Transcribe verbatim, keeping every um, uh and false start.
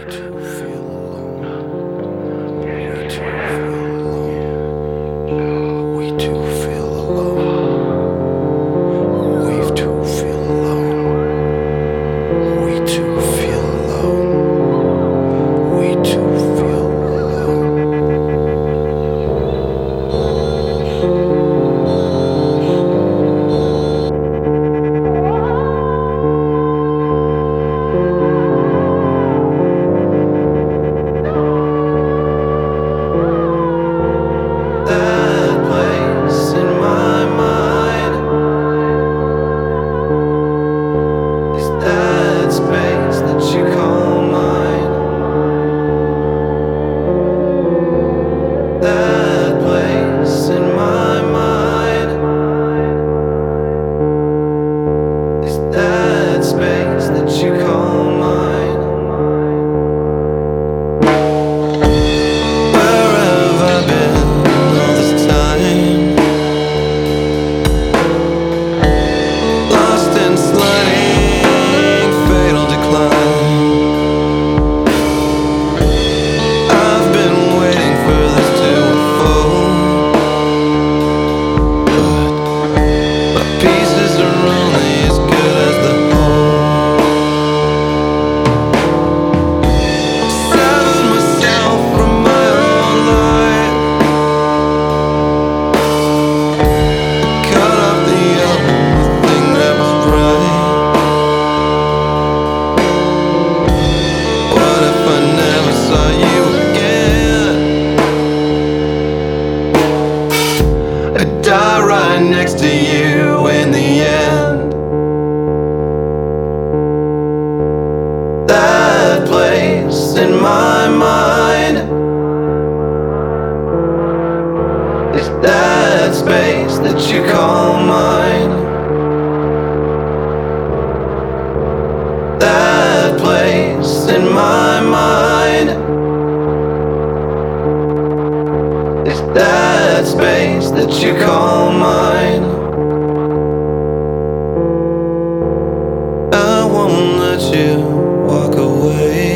too feel alone. We too feel alone. We too feel alone. We too feel alone. We too feel alone. We too feel die right next to you in the end. That place in my mind is that space that you call mine. That place in my mind is that space that you call mine. I won't let you walk away.